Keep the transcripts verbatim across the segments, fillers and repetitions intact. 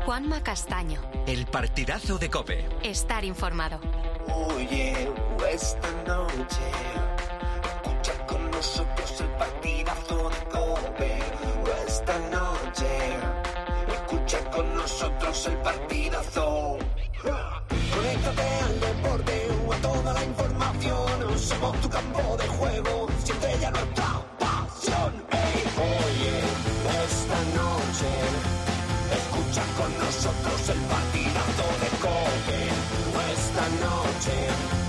Juanma Castaño. El partidazo de COPE. Estar informado. Oye, esta noche escucha con nosotros el partidazo de COPE. Esta noche escucha con nosotros el partidazo. Conéctate al deporte o a toda la información. Somos tu campo de juego, siente ya nuestra pasión. Hey, oye, esta noche escucha con nosotros el partidazo de COPE. Esta noche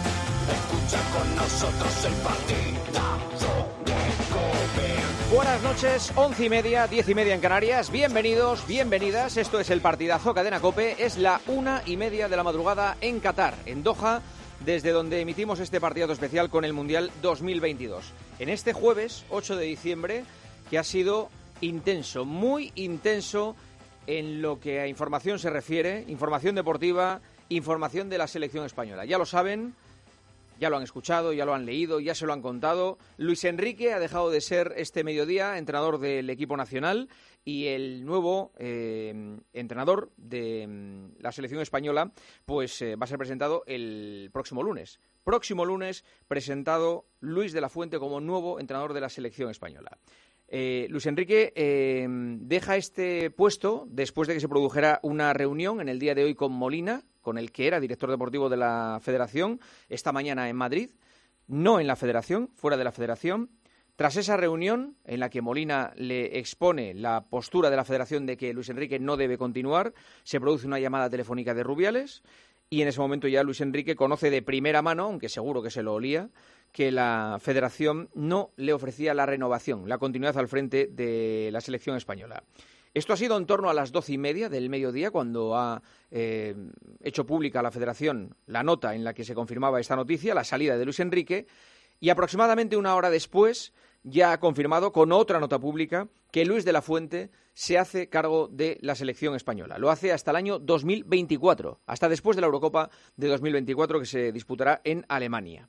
escucha con nosotros el partidazo de COPE. Buenas noches, once y media, diez y media en Canarias. Bienvenidos, bienvenidas. Esto es el partidazo Cadena COPE. Es la una y media de la madrugada en Qatar, en Doha, desde donde emitimos este partidazo especial con el Mundial dos mil veintidós. En este jueves, ocho de diciembre, que ha sido intenso, muy intenso en lo que a información se refiere, información deportiva, información de la selección española. Ya lo saben, ya lo han escuchado, ya lo han leído, ya se lo han contado. Luis Enrique ha dejado de ser este mediodía entrenador del equipo nacional y el nuevo eh, entrenador de mm, la selección española pues eh, va a ser presentado el próximo lunes. Próximo lunes presentado Luis de la Fuente como nuevo entrenador de la selección española. Eh, Luis Enrique eh, deja este puesto después de que se produjera una reunión en el día de hoy con Molina, con el que era director deportivo de la Federación, esta mañana en Madrid, no en la Federación, fuera de la Federación. Tras esa reunión, en la que Molina le expone la postura de la Federación de que Luis Enrique no debe continuar, se produce una llamada telefónica de Rubiales y en ese momento ya Luis Enrique conoce de primera mano, aunque seguro que se lo olía, que la Federación no le ofrecía la renovación, la continuidad al frente de la selección española. Esto ha sido en torno a las doce y media del mediodía, cuando ha eh, hecho pública la Federación la nota en la que se confirmaba esta noticia, la salida de Luis Enrique, y aproximadamente una hora después ya ha confirmado con otra nota pública que Luis de la Fuente se hace cargo de la selección española. Lo hace hasta el año dos mil veinticuatro, hasta después de la Eurocopa de dos mil veinticuatro que se disputará en Alemania.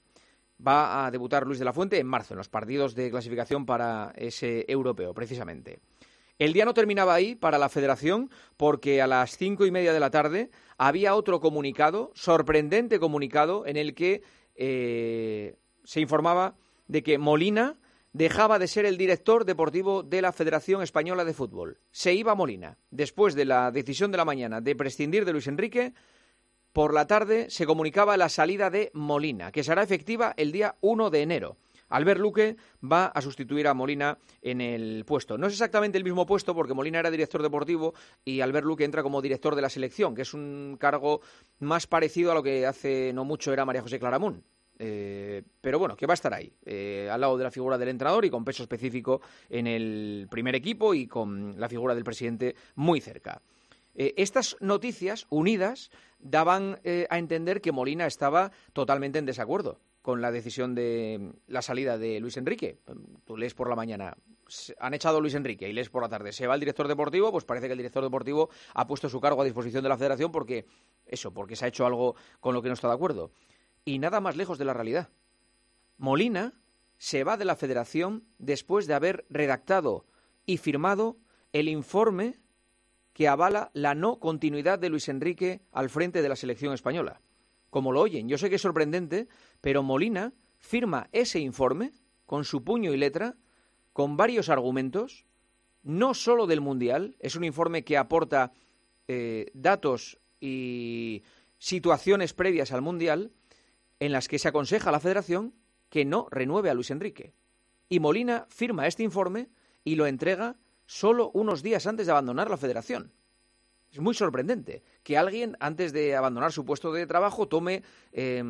Va a debutar Luis de la Fuente en marzo, en los partidos de clasificación para ese europeo, precisamente. El día no terminaba ahí para la Federación, porque a las cinco y media de la tarde había otro comunicado, sorprendente comunicado, en el que eh, se informaba de que Molina dejaba de ser el director deportivo de la Federación Española de Fútbol. Se iba Molina. Después de la decisión de la mañana de prescindir de Luis Enrique, por la tarde se comunicaba la salida de Molina, que será efectiva el día uno de enero. Albert Luque va a sustituir a Molina en el puesto. No es exactamente el mismo puesto, porque Molina era director deportivo y Albert Luque entra como director de la selección, que es un cargo más parecido a lo que hace no mucho era María José Claramunt. Eh, pero bueno, que va a estar ahí, eh, al lado de la figura del entrenador y con peso específico en el primer equipo y con la figura del presidente muy cerca. Eh, estas noticias unidas daban eh, a entender que Molina estaba totalmente en desacuerdo con la decisión de la salida de Luis Enrique. Tú lees por la mañana, han echado a Luis Enrique, y lees por la tarde, se va el director deportivo, pues parece que el director deportivo ha puesto su cargo a disposición de la Federación porque eso, porque se ha hecho algo con lo que no está de acuerdo. Y nada más lejos de la realidad. Molina se va de la Federación después de haber redactado y firmado el informe que avala la no continuidad de Luis Enrique al frente de la selección española. Como lo oyen, yo sé que es sorprendente, pero Molina firma ese informe con su puño y letra, con varios argumentos, no solo del Mundial, es un informe que aporta eh, datos y situaciones previas al Mundial, en las que se aconseja a la Federación que no renueve a Luis Enrique. Y Molina firma este informe y lo entrega solo unos días antes de abandonar la Federación. Es muy sorprendente que alguien, antes de abandonar su puesto de trabajo, tome eh,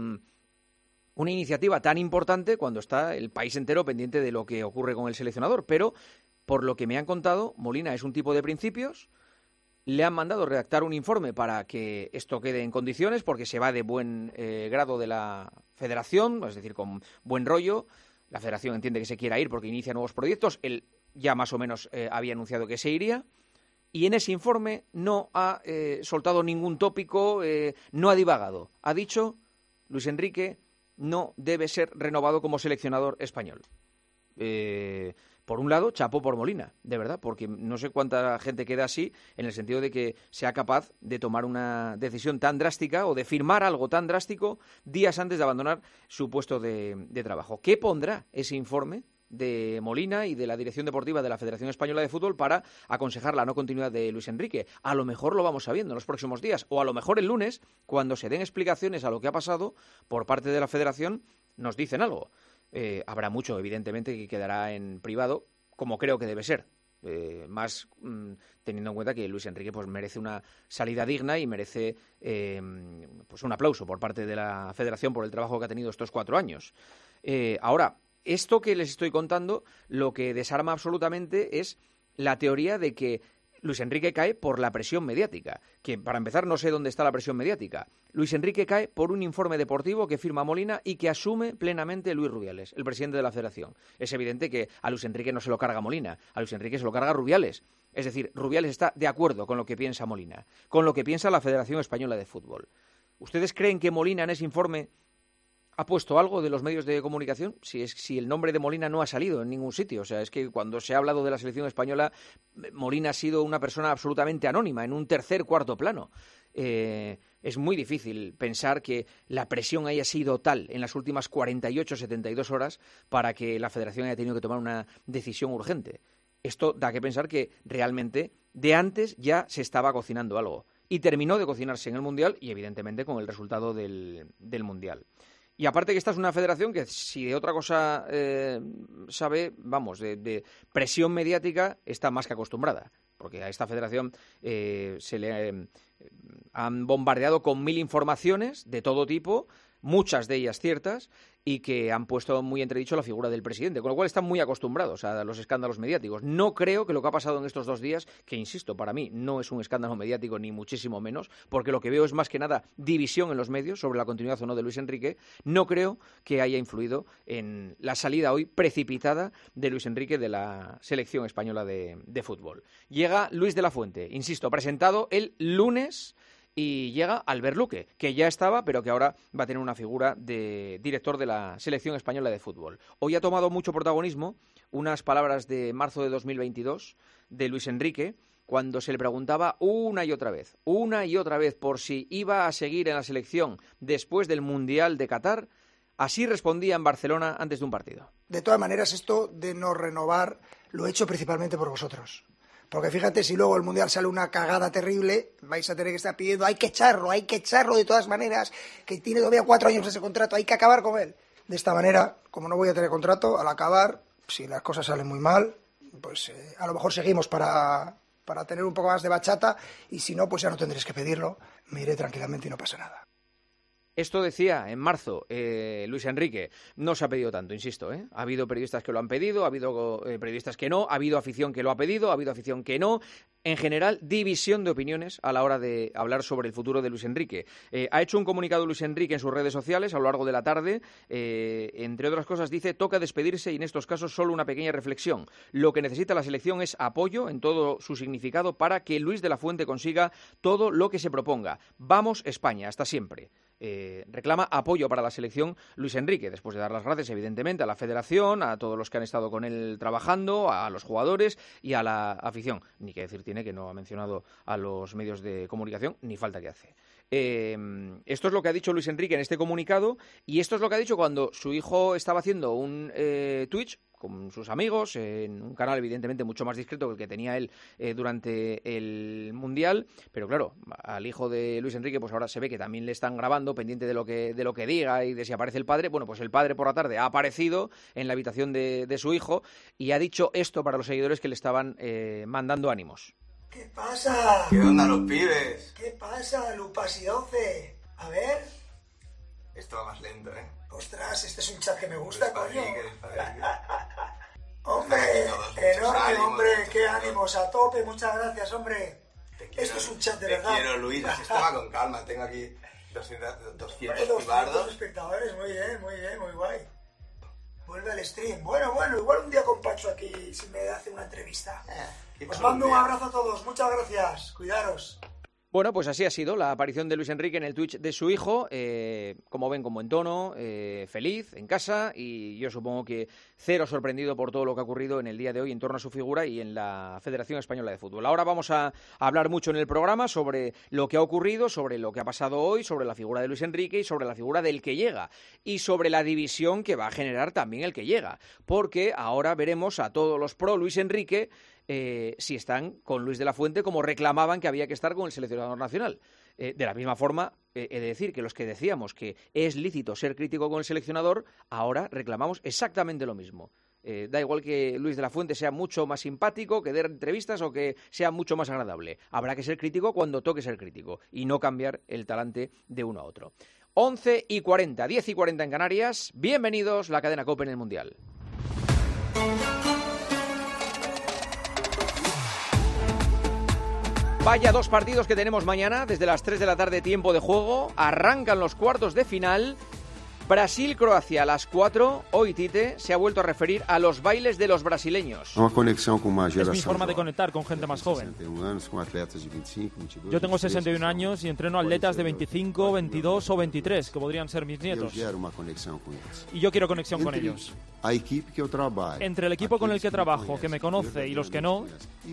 una iniciativa tan importante cuando está el país entero pendiente de lo que ocurre con el seleccionador. Pero, por lo que me han contado, Molina es un tipo de principios. Le han mandado redactar un informe para que esto quede en condiciones, porque se va de buen eh, grado de la Federación, es decir, con buen rollo. La Federación entiende que se quiera ir porque inicia nuevos proyectos. Él ya más o menos eh, había anunciado que se iría. Y en ese informe no ha eh, soltado ningún tópico, eh, no ha divagado. Ha dicho, Luis Enrique no debe ser renovado como seleccionador español. Eh, por un lado, chapó por Molina, de verdad, porque no sé cuánta gente queda así, en el sentido de que sea capaz de tomar una decisión tan drástica o de firmar algo tan drástico días antes de abandonar su puesto de, de trabajo. ¿Qué pondrá ese informe de Molina y de la Dirección Deportiva de la Federación Española de Fútbol para aconsejar la no continuidad de Luis Enrique? A lo mejor lo vamos sabiendo en los próximos días, o a lo mejor el lunes, cuando se den explicaciones a lo que ha pasado por parte de la Federación, nos dicen algo. Eh, habrá mucho, evidentemente, que quedará en privado, como creo que debe ser. Eh, más mmm, teniendo en cuenta que Luis Enrique pues merece una salida digna y merece eh, pues un aplauso por parte de la Federación por el trabajo que ha tenido estos cuatro años. Eh, ahora, esto que les estoy contando, lo que desarma absolutamente es la teoría de que Luis Enrique cae por la presión mediática, que para empezar no sé dónde está la presión mediática. Luis Enrique cae por un informe deportivo que firma Molina y que asume plenamente Luis Rubiales, el presidente de la Federación. Es evidente que a Luis Enrique no se lo carga Molina, a Luis Enrique se lo carga Rubiales. Es decir, Rubiales está de acuerdo con lo que piensa Molina, con lo que piensa la Federación Española de Fútbol. ¿Ustedes creen que Molina en ese informe ha puesto algo de los medios de comunicación? Si es si el nombre de Molina no ha salido en ningún sitio. O sea, es que cuando se ha hablado de la selección española, Molina ha sido una persona absolutamente anónima, en un tercer, cuarto plano. Eh, es muy difícil pensar que la presión haya sido tal en las últimas cuarenta y ocho, setenta y dos horas para que la Federación haya tenido que tomar una decisión urgente. Esto da que pensar que realmente de antes ya se estaba cocinando algo. Y terminó de cocinarse en el Mundial y, evidentemente, con el resultado del, del Mundial. Y aparte que esta es una federación que, si de otra cosa eh, sabe, vamos, de, de presión mediática, está más que acostumbrada. Porque a esta federación eh, se le eh, han bombardeado con mil informaciones de todo tipo, muchas de ellas ciertas, y que han puesto muy entredicho la figura del presidente, con lo cual están muy acostumbrados a los escándalos mediáticos. No creo que lo que ha pasado en estos dos días, que insisto, para mí no es un escándalo mediático ni muchísimo menos, porque lo que veo es más que nada división en los medios sobre la continuidad o no de Luis Enrique, no creo que haya influido en la salida hoy precipitada de Luis Enrique de la selección española de, de fútbol. Llega Luis de la Fuente, insisto, presentado el lunes. Y llega Albert Luque, que ya estaba, pero que ahora va a tener una figura de director de la selección española de fútbol. Hoy ha tomado mucho protagonismo unas palabras de marzo de dos mil veintidós de Luis Enrique, cuando se le preguntaba una y otra vez, una y otra vez, por si iba a seguir en la selección después del Mundial de Qatar. Así respondía en Barcelona antes de un partido. De todas maneras, esto de no renovar lo he hecho principalmente por vosotros. Porque fíjate, si luego el Mundial sale una cagada terrible, vais a tener que estar pidiendo, hay que echarlo, hay que echarlo de todas maneras, que tiene todavía cuatro años ese contrato, hay que acabar con él. De esta manera, como no voy a tener contrato, al acabar, si las cosas salen muy mal, pues eh, a lo mejor seguimos para, para tener un poco más de bachata, y si no, pues ya no tendréis que pedirlo, me iré tranquilamente y no pasa nada. Esto decía en marzo eh, Luis Enrique. No se ha pedido tanto, insisto, ¿eh? Ha habido periodistas que lo han pedido, ha habido eh, periodistas que no, ha habido afición que lo ha pedido, ha habido afición que no. En general, división de opiniones a la hora de hablar sobre el futuro de Luis Enrique. Eh, ha hecho un comunicado Luis Enrique en sus redes sociales a lo largo de la tarde. Eh, entre otras cosas dice, toca despedirse y en estos casos solo una pequeña reflexión. Lo que necesita la selección es apoyo en todo su significado para que Luis de la Fuente consiga todo lo que se proponga. Vamos España, hasta siempre. Eh, reclama apoyo para la selección Luis Enrique, después de dar las gracias, evidentemente, a la federación, a todos los que han estado con él trabajando, a los jugadores y a la afición. Ni que decir tiene que no ha mencionado a los medios de comunicación, ni falta que hace. Eh, esto es lo que ha dicho Luis Enrique en este comunicado, y esto es lo que ha dicho cuando su hijo estaba haciendo un eh, Twitch con sus amigos, en un canal evidentemente mucho más discreto que el que tenía él eh, durante el Mundial, pero claro, al hijo de Luis Enrique pues ahora se ve que también le están grabando, pendiente de lo que de lo que diga y de si aparece el padre. Bueno, pues el padre por la tarde ha aparecido en la habitación de, de su hijo y ha dicho esto para los seguidores que le estaban eh, mandando ánimos. ¿Qué pasa? ¿Qué onda, los pibes? ¿Qué pasa, Lupas y doce? A ver... Esto va más lento, ¿eh? Ostras, este es un chat que me gusta, coño. Hombre, enorme, hombre, qué ánimos, a tope, muchas gracias, hombre. Quiero, esto es un chat de te verdad. Te quiero, Luis, esto va con calma, tengo aquí doscientos, doscientos doscientos espectadores, muy bien, muy bien, muy guay. Vuelve al stream. Bueno, bueno, igual un día con Pacho aquí, si me hace una entrevista. Eh, Os mando un abrazo a todos, muchas gracias, cuidaros. Bueno, pues así ha sido la aparición de Luis Enrique en el Twitch de su hijo, eh, como ven, con buen tono, eh, feliz, en casa, y yo supongo que cero sorprendido por todo lo que ha ocurrido en el día de hoy en torno a su figura y en la Federación Española de Fútbol. Ahora vamos a hablar mucho en el programa sobre lo que ha ocurrido, sobre lo que ha pasado hoy, sobre la figura de Luis Enrique y sobre la figura del que llega, y sobre la división que va a generar también el que llega, porque ahora veremos a todos los pro Luis Enrique Eh, si están con Luis de la Fuente como reclamaban que había que estar con el seleccionador nacional. Eh, de la misma forma, eh, he de decir que los que decíamos que es lícito ser crítico con el seleccionador, ahora reclamamos exactamente lo mismo. Eh, da igual que Luis de la Fuente sea mucho más simpático, que dé entrevistas o que sea mucho más agradable. Habrá que ser crítico cuando toque ser crítico y no cambiar el talante de uno a otro. once y cuarenta, diez y cuarenta en Canarias. Bienvenidos, la cadena COPE en el Mundial. Vaya dos partidos que tenemos mañana, desde las tres de la tarde, tiempo de juego. Arrancan los cuartos de final. Brasil-Croacia a las cuatro. Hoy Tite se ha vuelto a referir a los bailes de los brasileños. Una conexión con más Es mi forma de conectar con gente más joven. Yo tengo sesenta y un años y entreno atletas de veinticinco, veintidós o veintitrés, que podrían ser mis nietos. Y yo quiero conexión con ellos. Entre el equipo con el que trabajo, que me conoce, y los que no,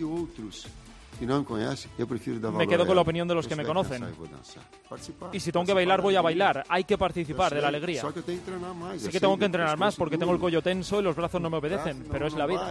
me quedo con la opinión de los que me conocen. Y si tengo que bailar, voy a bailar. Hay que participar de la alegría. Sí que tengo que entrenar más porque tengo el cuello tenso y los brazos no me obedecen, pero es la vida.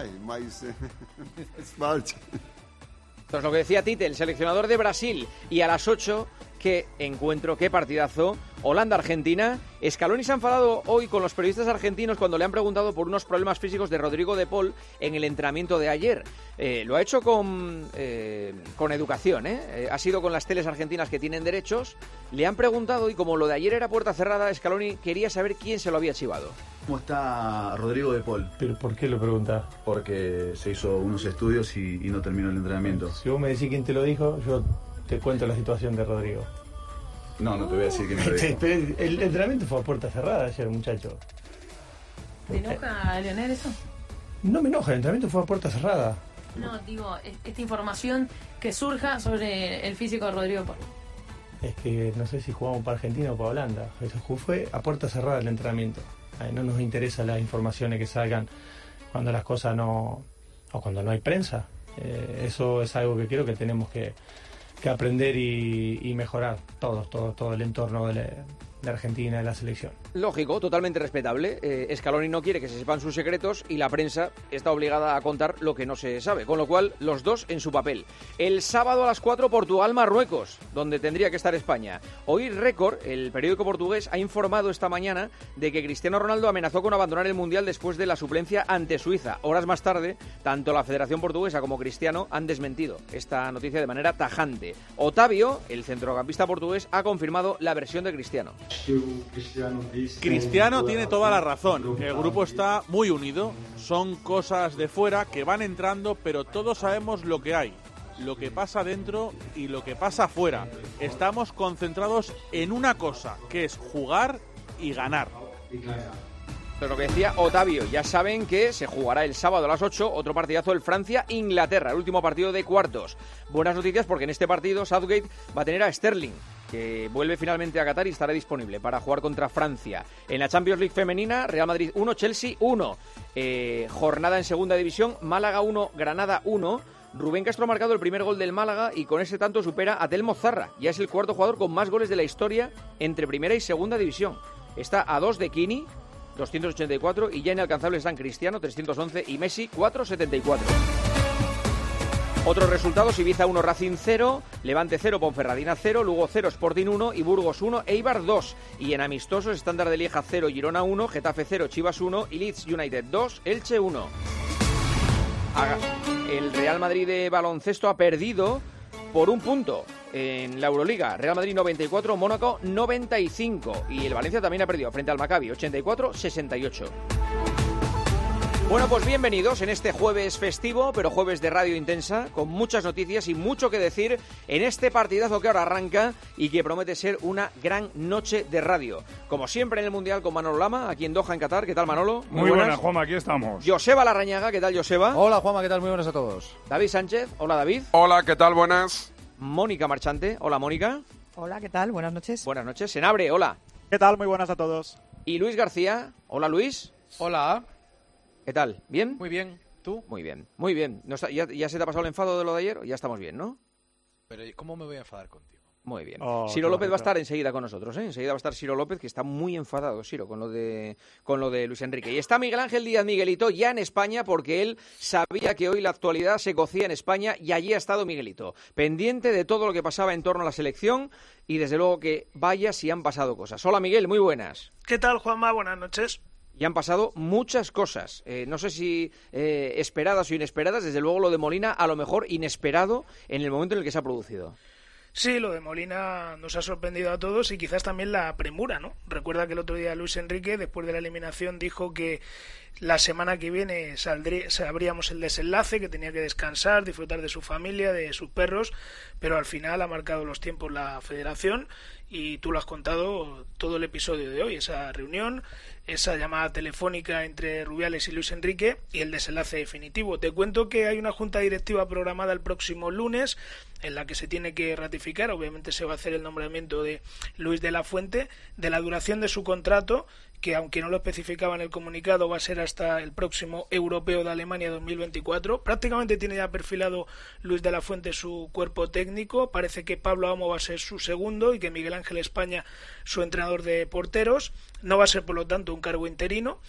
Pues lo que decía Tite, el seleccionador de Brasil, y a las ocho, qué encuentro, qué partidazo. Holanda-Argentina. Scaloni se ha enfadado hoy con los periodistas argentinos cuando le han preguntado por unos problemas físicos de Rodrigo de Paul en el entrenamiento de ayer. Eh, lo ha hecho con, eh, con educación, ¿eh? Eh, ha sido con las teles argentinas que tienen derechos. Le han preguntado y como lo de ayer era puerta cerrada, Scaloni quería saber quién se lo había chivado. ¿Cómo está Rodrigo de Paul? ¿Pero por qué lo preguntás? Porque se hizo unos estudios y, y no terminó el entrenamiento. Si vos me decís quién te lo dijo, yo te cuento la situación de Rodrigo. No, no te voy a decir quién me lo dijo. el, el entrenamiento fue a puerta cerrada ayer, muchacho. ¿Te enoja, Leonel, eso? No me enoja, el entrenamiento fue a puerta cerrada. No, digo, esta información que surja sobre el físico de Rodrigo Paul. Es que no sé si jugamos para Argentina o para Holanda. Eso fue a puerta cerrada el entrenamiento. No nos interesa las informaciones que salgan cuando las cosas no... o cuando no hay prensa. Eh, eso es algo que creo que tenemos que, que aprender y, y mejorar todos, todo, todo el entorno de, la, de Argentina, de la selección. Lógico, totalmente respetable. Eh, Scaloni no quiere que se sepan sus secretos y la prensa está obligada a contar lo que no se sabe, con lo cual los dos en su papel. El sábado a las cuatro, Portugal-Marruecos, donde tendría que estar España. Hoy Récord, el periódico portugués, ha informado esta mañana de que Cristiano Ronaldo amenazó con abandonar el Mundial después de la suplencia ante Suiza. Horas más tarde, tanto la Federación Portuguesa como Cristiano han desmentido esta noticia de manera tajante. Otavio, el centrocampista portugués, ha confirmado la versión de Cristiano. Cristiano tiene toda la razón. El grupo está muy unido. Son cosas de fuera que van entrando, pero todos sabemos lo que hay, lo que pasa dentro y lo que pasa afuera. Estamos concentrados en una cosa, que es jugar y ganar. Pero lo que decía Otavio, ya saben que se jugará el sábado a las ocho, otro partidazo, el Francia-Inglaterra, el último partido de cuartos. Buenas noticias porque en este partido Southgate va a tener a Sterling, que vuelve finalmente a Qatar y estará disponible para jugar contra Francia. En la Champions League femenina, Real Madrid uno, Chelsea uno. Eh, jornada en segunda división, Málaga uno, Granada uno. Rubén Castro ha marcado el primer gol del Málaga y con ese tanto supera a Telmo Zarra. Ya es el cuarto jugador con más goles de la historia entre primera y segunda división. Está a dos de Kini, doscientos ochenta y cuatro, y ya inalcanzables están Cristiano, trescientos once, y Messi, cuatrocientos setenta y cuatro. Otros resultados: Ibiza uno, Racing cero, Levante cero, Ponferradina cero, Lugo cero, Sporting uno y Burgos uno, Eibar dos. Y en amistosos, Estándar de Lieja cero, Girona uno, Getafe cero, Chivas uno y Leeds United dos, Elche uno. El Real Madrid de baloncesto ha perdido por un punto en la Euroliga. Real Madrid noventa y cuatro, Mónaco noventa y cinco. Y el Valencia también ha perdido frente al Maccabi, ochenta y cuatro, sesenta y ocho. Bueno, pues bienvenidos en este jueves festivo, pero jueves de Radio Intensa, con muchas noticias y mucho que decir en este partidazo que ahora arranca y que promete ser una gran noche de radio. Como siempre en el Mundial con Manolo Lama, aquí en Doha, en Qatar. ¿Qué tal, Manolo? Muy, Muy buenas, buenas, Juanma, aquí estamos. Joseba Larrañaga, ¿qué tal, Joseba? Hola, Juanma, ¿qué tal? Muy buenas a todos. David Sánchez, hola, David. Hola, ¿qué tal? Buenas. Mónica Marchante. Hola, Mónica. Hola, ¿qué tal? Buenas noches. Buenas noches. Senabre, hola. ¿Qué tal? Muy buenas a todos. Y Luis García. Hola, Luis. Hola. ¿Qué tal? ¿Bien? Muy bien. ¿Tú? Muy bien. Muy bien. ¿No está, ya, ¿Ya se te ha pasado el enfado de lo de ayer? Ya estamos bien, ¿no? Pero ¿cómo me voy a enfadar contigo? Muy bien. Oh, Ciro López va a estar enseguida con nosotros, ¿eh? Enseguida va a estar Ciro López, que está muy enfadado, Ciro, con lo de con lo de Luis Enrique. Y está Miguel Ángel Díaz Miguelito ya en España, porque él sabía que hoy la actualidad se cocía en España y allí ha estado Miguelito, pendiente de todo lo que pasaba en torno a la selección y desde luego que vaya si han pasado cosas. Hola, Miguel, muy buenas. ¿Qué tal, Juanma? Buenas noches. Y han pasado muchas cosas, eh, no sé si eh, esperadas o inesperadas, desde luego lo de Molina a lo mejor inesperado en el momento en el que se ha producido. Sí, lo de Molina nos ha sorprendido a todos y quizás también la premura, ¿no? Recuerda que el otro día Luis Enrique, después de la eliminación, dijo que la semana que viene saldría, sabríamos el desenlace, que tenía que descansar, disfrutar de su familia, de sus perros, pero al final ha marcado los tiempos la federación y tú lo has contado todo el episodio de hoy, esa reunión, esa llamada telefónica entre Rubiales y Luis Enrique y el desenlace definitivo. Te cuento que hay una junta directiva programada el próximo lunes en la que se tiene que ratificar, obviamente se va a hacer el nombramiento de Luis de la Fuente, de la duración de su contrato, que aunque no lo especificaba en el comunicado va a ser hasta el próximo Europeo de Alemania dos mil veinticuatro. Prácticamente tiene ya perfilado Luis de la Fuente su cuerpo técnico, parece que Pablo Amo va a ser su segundo y que Miguel Ángel España su entrenador de porteros. No va a ser por lo tanto un cargo interino.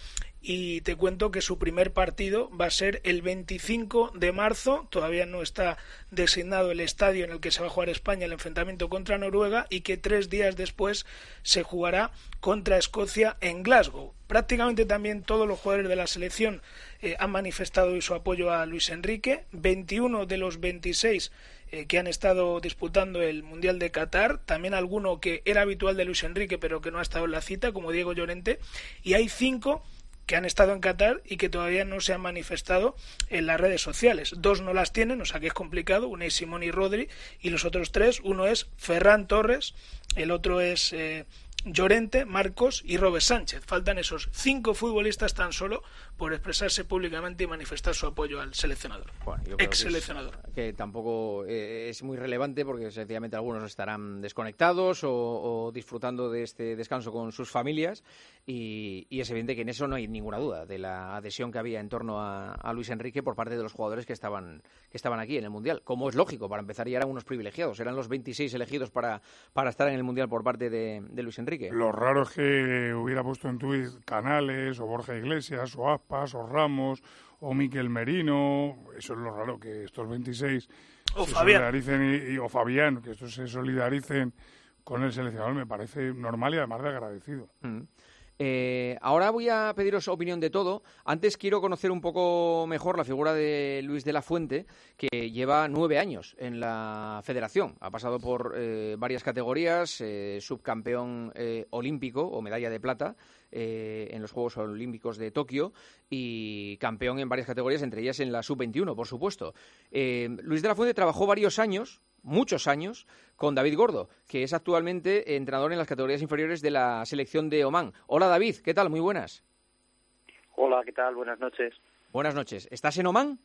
Y te cuento que su primer partido va a ser el veinticinco de marzo, todavía no está designado el estadio en el que se va a jugar España el enfrentamiento contra Noruega y que tres días después se jugará contra Escocia en Glasgow. Prácticamente también todos los jugadores de la selección eh, han manifestado hoy su apoyo a Luis Enrique, veintiuno de los veintiséis eh, que han estado disputando el Mundial de Qatar, también alguno que era habitual de Luis Enrique pero que no ha estado en la cita, como Diego Llorente, y hay cinco que han estado en Qatar y que todavía no se han manifestado en las redes sociales. Dos no las tienen, o sea que es complicado, Unai Simón y Rodri, y los otros tres, uno es Ferran Torres, el otro es eh, Llorente, Marcos y Robert Sánchez. Faltan esos cinco futbolistas tan solo por expresarse públicamente y manifestar su apoyo al seleccionador, bueno, ex seleccionador. Que, es, que tampoco eh, es muy relevante porque sencillamente algunos estarán desconectados o, o disfrutando de este descanso con sus familias y, y es evidente que en eso no hay ninguna duda de la adhesión que había en torno a, a Luis Enrique por parte de los jugadores que estaban que estaban aquí en el Mundial, como es lógico, para empezar ya eran unos privilegiados, eran los veintiséis elegidos para, para estar en el Mundial por parte de, de Luis Enrique. Lo raro es que hubiera puesto en tuit Canales o Borja Iglesias o Aspas o Ramos o Miquel Merino, eso es lo raro, que estos veintiséis o se Fabián. solidaricen y, y, o Fabián, que estos se solidaricen con el seleccionador, me parece normal y además de agradecido. Mm. Eh, ahora voy a pediros opinión de todo. Antes quiero conocer un poco mejor la figura de Luis de la Fuente, que lleva nueve años en la federación. Ha pasado por eh, varias categorías, eh, subcampeón eh, olímpico o medalla de plata eh, en los Juegos Olímpicos de Tokio y campeón en varias categorías, entre ellas en la sub veintiuno, por supuesto. Eh, Luis de la Fuente trabajó varios años, muchos años, con David Gordo, que es actualmente entrenador en las categorías inferiores de la selección de Omán. Hola David, ¿qué tal? Muy buenas. Hola, ¿qué tal? Buenas noches. Buenas noches. ¿Estás en Omán?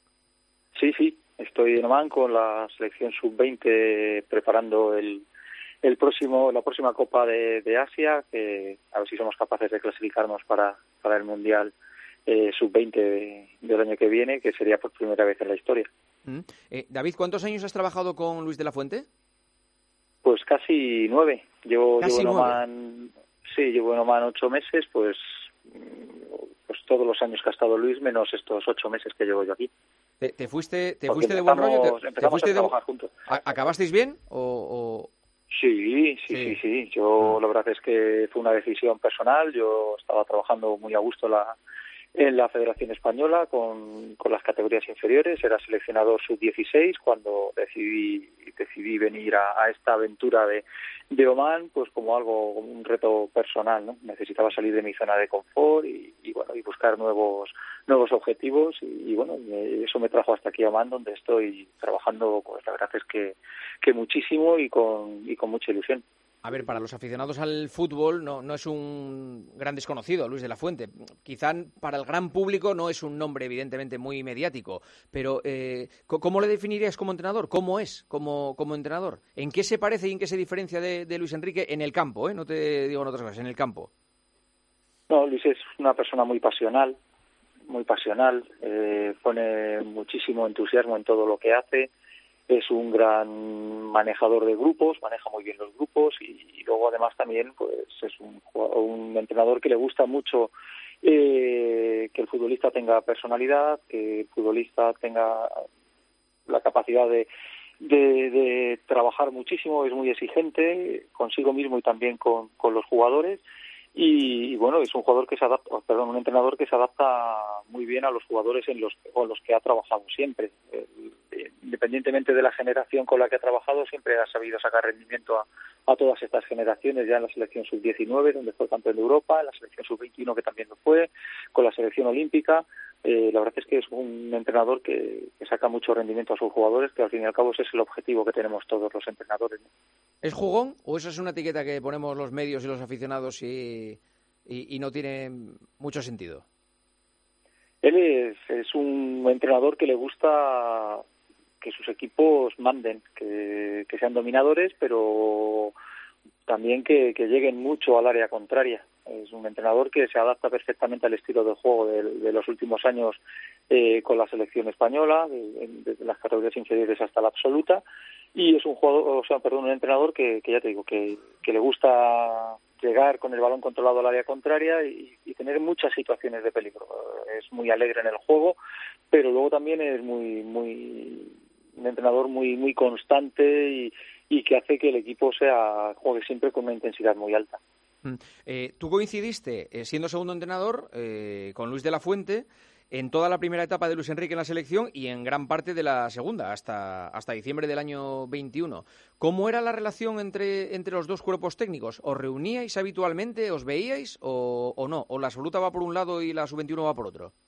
Sí, sí, estoy en Omán con la selección sub veinte preparando el, el próximo la próxima Copa de, de Asia, que a ver si somos capaces de clasificarnos para, para el Mundial eh, sub veinte de, del año que viene, que sería por primera vez en la historia. Mm. Eh, David, ¿cuántos años has trabajado con Luis de la Fuente? Pues casi nueve. Llevo, ¿Casi llevo en nueve? Oman, sí, llevo en Oman ocho meses, pues, pues todos los años que ha estado Luis, menos estos ocho meses que llevo yo aquí. ¿Te, te fuiste, te Porque fuiste de buen rollo? ¿Te, empezamos te fuiste a trabajar de... juntos. ¿Acabasteis bien o...? o... Sí, sí, sí, sí, sí. Yo la verdad es que fue una decisión personal. Yo estaba trabajando muy a gusto la, en la Federación Española con, con las categorías inferiores. Era seleccionador sub dieciséis cuando decidí decidí venir a, a esta aventura de, de Omán, pues como algo, como un reto personal, ¿no? Necesitaba salir de mi zona de confort y, y bueno, y buscar nuevos nuevos objetivos y, y bueno, eso me trajo hasta aquí a Omán, donde estoy trabajando, pues la verdad es que, que muchísimo y con, y con mucha ilusión. A ver, para los aficionados al fútbol no, no es un gran desconocido, Luis de la Fuente. Quizá para el gran público no es un nombre evidentemente muy mediático, pero eh, ¿cómo le definirías como entrenador? ¿Cómo es como, como entrenador? ¿En qué se parece y en qué se diferencia de, de Luis Enrique en el campo? ¿eh? No te digo en otras cosas, en el campo. No, Luis es una persona muy pasional, muy pasional, eh, pone muchísimo entusiasmo en todo lo que hace. Es un gran manejador de grupos, maneja muy bien los grupos y, y luego además también pues es un, un entrenador que le gusta mucho eh, que el futbolista tenga personalidad, que el futbolista tenga la capacidad de, de, de trabajar muchísimo, es muy exigente consigo mismo y también con, con los jugadores. Y, y bueno, es un jugador que se adapta, perdón, un entrenador que se adapta muy bien a los jugadores en los con los que ha trabajado siempre. Eh, independientemente de la generación con la que ha trabajado, siempre ha sabido sacar rendimiento a, a todas estas generaciones, ya en la selección sub diecinueve, donde fue campeón de Europa, en la selección sub veintiuno, que también lo fue, con la selección olímpica. Eh, la verdad es que es un entrenador que, que saca mucho rendimiento a sus jugadores, que al fin y al cabo ese es el objetivo que tenemos todos los entrenadores, ¿no? ¿Es jugón o eso es una etiqueta que ponemos los medios y los aficionados y, y, y no tiene mucho sentido? Él es, es un entrenador que le gusta que sus equipos manden, que, que sean dominadores, pero también que, que lleguen mucho al área contraria. Es un entrenador que se adapta perfectamente al estilo de juego de, de los últimos años eh, con la selección española, desde de las categorías inferiores hasta la absoluta, y es un jugador, o sea, perdón, un entrenador que, que ya te digo, que, que le gusta llegar con el balón controlado al área contraria y, y tener muchas situaciones de peligro. Es muy alegre en el juego, pero luego también es muy, muy un entrenador muy, muy constante y, y que hace que el equipo sea juegue siempre con una intensidad muy alta. Eh, tú coincidiste, eh, siendo segundo entrenador, eh, con Luis de la Fuente en toda la primera etapa de Luis Enrique en la selección y en gran parte de la segunda, hasta, hasta diciembre del año veintiuno. ¿Cómo era la relación entre, entre los dos cuerpos técnicos? ¿Os reuníais habitualmente? ¿Os veíais o, o no? ¿O la absoluta va por un lado y la sub veintiuno va por otro?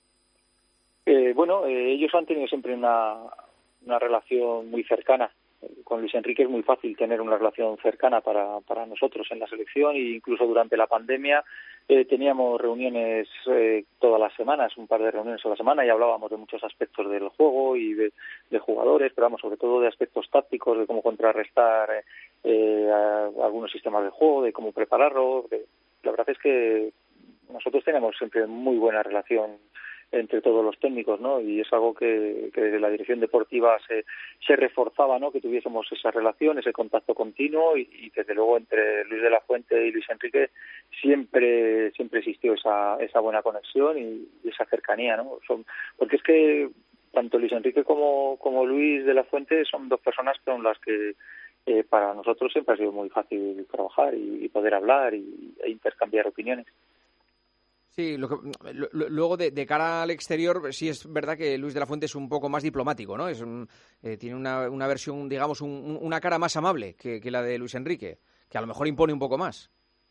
Eh, bueno, eh, ellos han tenido siempre una, una relación muy cercana. Con Luis Enrique es muy fácil tener una relación cercana para, para nosotros en la selección, e incluso durante la pandemia eh, teníamos reuniones eh, todas las semanas, un par de reuniones a la semana, y hablábamos de muchos aspectos del juego y de, de jugadores, pero vamos, sobre todo de aspectos tácticos, de cómo contrarrestar eh, eh, a, a algunos sistemas de juego, de cómo prepararlo. De, la verdad es que nosotros tenemos siempre muy buena relación entre todos los técnicos, ¿no? Y es algo que, que desde la dirección deportiva se, se reforzaba, ¿no? Que tuviésemos esa relación, ese contacto continuo y, y desde luego entre Luis de la Fuente y Luis Enrique siempre siempre existió esa esa buena conexión y, y esa cercanía, ¿no? Son, porque es que tanto Luis Enrique como como Luis de la Fuente son dos personas con las que eh, para nosotros siempre ha sido muy fácil trabajar y, y poder hablar y, e intercambiar opiniones. Sí, lo que, lo, luego de, de cara al exterior sí es verdad que Luis de la Fuente es un poco más diplomático, ¿no? Es un, eh, tiene una, una versión, digamos, un, una cara más amable que, que la de Luis Enrique, que a lo mejor impone un poco más.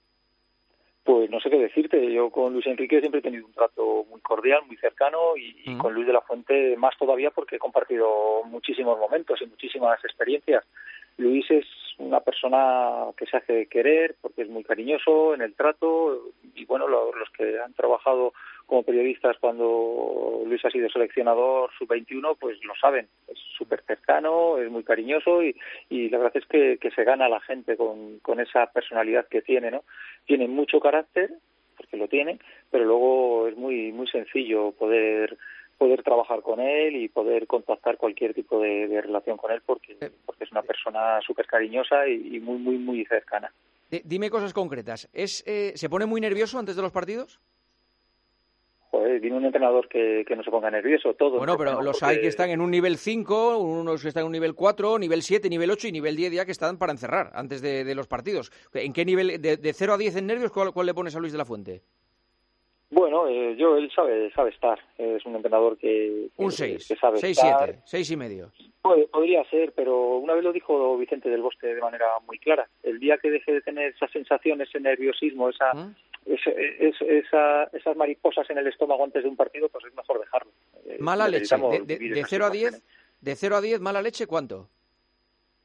Pues no sé qué decirte. Yo con Luis Enrique siempre he tenido un trato muy cordial, muy cercano y, y uh-huh. con Luis de la Fuente más todavía porque he compartido muchísimos momentos y muchísimas experiencias. Luis es una persona que se hace querer porque es muy cariñoso en el trato y bueno, lo, los que han trabajado como periodistas cuando Luis ha sido seleccionador sub veintiuno pues lo saben, es súper cercano, es muy cariñoso y, y la verdad es que, que se gana a la gente con, con esa personalidad que tiene, ¿no? Tiene mucho carácter, porque lo tiene, pero luego es muy muy sencillo poder poder trabajar con él y poder contactar cualquier tipo de, de relación con él porque, porque es una persona súper cariñosa y, y muy, muy, muy cercana. Dime cosas concretas. ¿Es, eh, ¿Se pone muy nervioso antes de los partidos? Joder, dime un entrenador que, que no se ponga nervioso, todos. Bueno, pero los porque... hay que están en un nivel cinco, unos que están en un nivel cuatro, nivel siete, nivel ocho y nivel diez ya que están para encerrar antes de, de los partidos. ¿En qué nivel, de, de cero a diez en nervios, cuál, cuál le pones a Luis de la Fuente? Bueno, eh, yo él sabe sabe estar. Es un entrenador que, que un seis, que sabe seis, estar. siete, seis y medio. Pues, podría ser, pero una vez lo dijo Vicente del Bosque de manera muy clara. El día que deje de tener esa sensación, ese nerviosismo, esa, ¿Mm? ese, es, esa esas mariposas en el estómago antes de un partido, pues es mejor dejarlo. Mala leche. De, de, de cero a diez, de cero a diez, mala leche, ¿cuánto?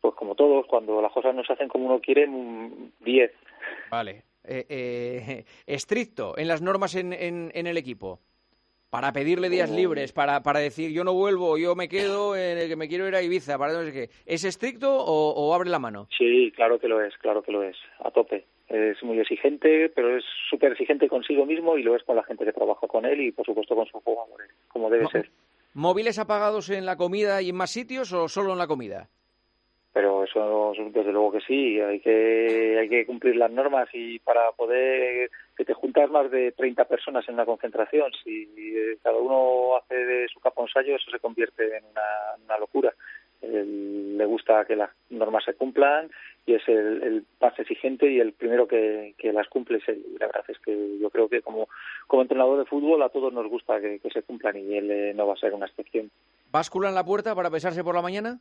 pues como todos, cuando las cosas no se hacen como uno quiere, diez. Vale. Eh, eh, estricto en las normas en, en, en el equipo, para pedirle días libres, para, para decir yo no vuelvo, yo me quedo, eh, que me quiero ir a Ibiza, para no sé qué. ¿Es estricto o, o abre la mano? Sí, claro que lo es, claro que lo es, a tope. Es muy exigente, pero es súper exigente consigo mismo y lo es con la gente que trabaja con él y por supuesto con sus jugadores, como debe no. ser. ¿Móviles apagados en la comida y en más sitios o solo en la comida? Pero eso desde luego que sí, hay que hay que cumplir las normas y para poder que te juntas más de treinta personas en una concentración, si cada uno hace de su caponsallo, eso se convierte en una, una locura. Él, le gusta que las normas se cumplan y es el, el más exigente y el primero que, que las cumple es él. Y la verdad es que yo creo que como, como entrenador de fútbol a todos nos gusta que, que se cumplan y él eh, no va a ser una excepción. ¿Báscula en la puerta para pesarse por la mañana?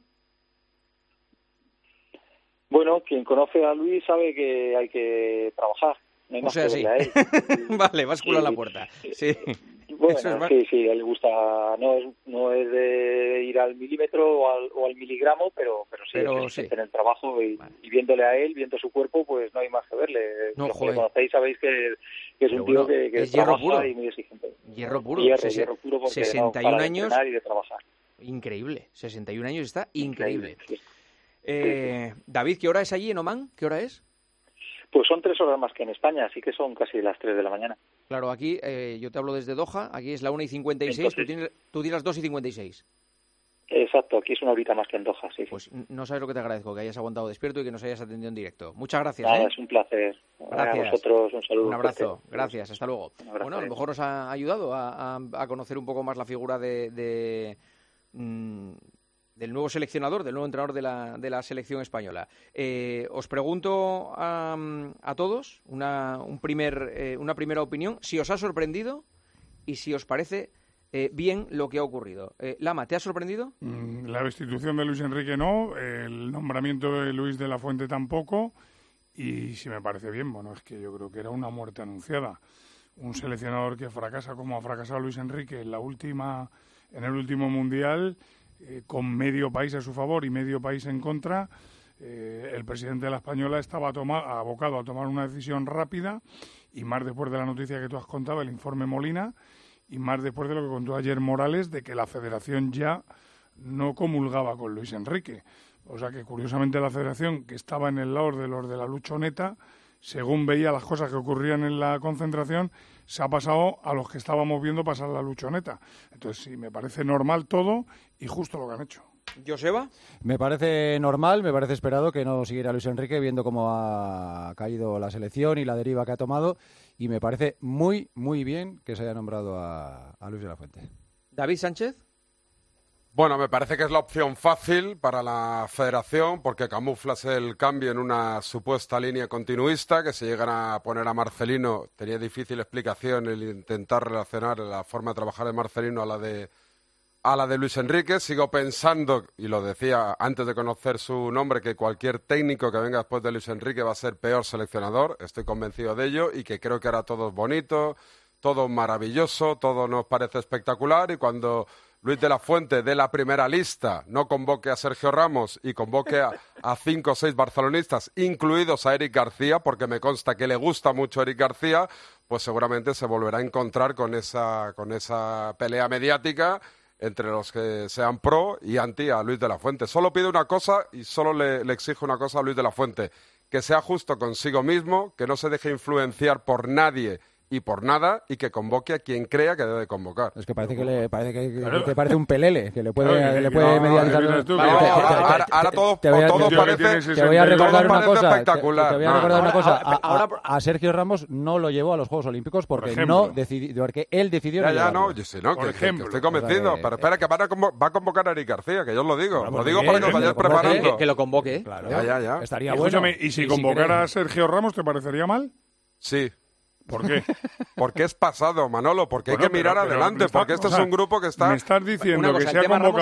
Bueno, quien conoce a Luis sabe que hay que trabajar. No hay o más sea, que sí. verle a él. Vale, báscula sí. en la puerta. Sí. Bueno, Eso es sí, sí, a él le gusta, no es, no es de ir al milímetro o al, o al miligramo, pero, pero sí, pero es sí. en el trabajo y, vale. y viéndole a él, viendo su cuerpo, pues no hay más que verle. No, Los que le conocéis sabéis que, que es pero un tío bueno, que, que es hierro trabaja puro. y muy exigente. Hierro puro. Hierro, Sese- hierro puro porque sesenta y un no para de años. entrenar y de trabajar. Increíble. sesenta y un años está increíble. increíble sí. Eh, sí, sí. David, ¿qué hora es allí en Omán? ¿Qué hora es? Pues son tres horas más que en España, así que son casi las tres de la mañana. Claro, aquí eh, yo te hablo desde Doha, aquí es la una y cincuenta y seis, tú, tienes, tú tienes las dos y cincuenta y seis. Exacto, aquí es una horita más que en Doha, sí. Pues no sabes lo que te agradezco, que hayas aguantado despierto y que nos hayas atendido en directo. Muchas gracias. Nada, ¿eh? es un placer. Gracias. A vosotros un saludo. Un abrazo, fuerte. gracias, hasta luego. Bueno, a lo mejor nos ha ayudado a, a, a conocer un poco más la figura de... de mmm, del nuevo seleccionador, del nuevo entrenador de la, de la selección española. Eh, os pregunto a, a todos una, un primer, eh, una primera opinión, si os ha sorprendido y si os parece eh, bien lo que ha ocurrido. Eh, Lama, ¿te ha sorprendido? La destitución de Luis Enrique no, el nombramiento de Luis de la Fuente tampoco, y si me parece bien, bueno, es que yo creo que era una muerte anunciada. Un seleccionador que fracasa como ha fracasado Luis Enrique en la última, en el último Mundial, Eh, con medio país a su favor y medio país en contra, eh, el presidente de la Española estaba toma, abocado a tomar una decisión rápida, y más después de la noticia que tú has contado, el informe Molina, y más después de lo que contó ayer Morales, de que la Federación ya no comulgaba con Luis Enrique. O sea que, curiosamente, la Federación, que estaba en el lado de los de la luchoneta, según veía las cosas que ocurrían en la concentración, se ha pasado a los que estábamos viendo pasar la luchoneta. Entonces, sí, me parece normal todo y justo lo que han hecho. ¿Joseba? Me parece normal, me parece esperado que no siguiera Luis Enrique, viendo cómo ha caído la selección y la deriva que ha tomado, y me parece muy, muy bien que se haya nombrado a, a Luis de la Fuente. ¿David Sánchez? Bueno, me parece que es la opción fácil para la federación porque camuflas el cambio en una supuesta línea continuista, que si llegan a poner a Marcelino, tenía difícil explicación el intentar relacionar la forma de trabajar de Marcelino a la de a la de Luis Enrique. Sigo pensando, y lo decía antes de conocer su nombre, que cualquier técnico que venga después de Luis Enrique va a ser peor seleccionador, estoy convencido de ello, y que creo que ahora todo es bonito, todo maravilloso, todo nos parece espectacular, y cuando Luis de la Fuente de la primera lista no convoque a Sergio Ramos y convoque a, a cinco o seis barcelonistas, incluidos a Eric García, porque me consta que le gusta mucho Eric García, pues seguramente se volverá a encontrar con esa, con esa pelea mediática entre los que sean pro y anti a Luis de la Fuente. Solo pido una cosa y solo le, le exijo una cosa a Luis de la Fuente, que sea justo consigo mismo, que no se deje influenciar por nadie y por nada, y que convoque a quien crea que debe convocar. Es que parece que le parece que, que, que te parece un pelele, que le puede, claro, le puede no, mediatizar. No, no, ahora, ahora todo, te voy a, todo te, parece, te voy a recordar una cosa. espectacular. Te, te voy a no, recordar no, una cosa. ahora, a, ahora, a, a Sergio Ramos no lo llevó a los Juegos Olímpicos porque por no decidió, porque él decidió. Ya, no ya, no, yo sé, no, que, que, que estoy convencido. O sea, que, pero espera, que van a convo- va a convocar a Eric García, que yo os lo digo. Bueno, lo digo bien, para que os vayáis preparando. Que, que lo convoque. Claro. Ya, ya, ya. Estaría y, bueno. ¿Y si convocara a Sergio Ramos, te parecería mal? Sí. ¿Por qué? Porque es pasado, Manolo, porque bueno, hay que mirar pero, adelante, pero está, porque este o sea, es un grupo que está... Me estás diciendo cosa, que se ha convocado... Ramos...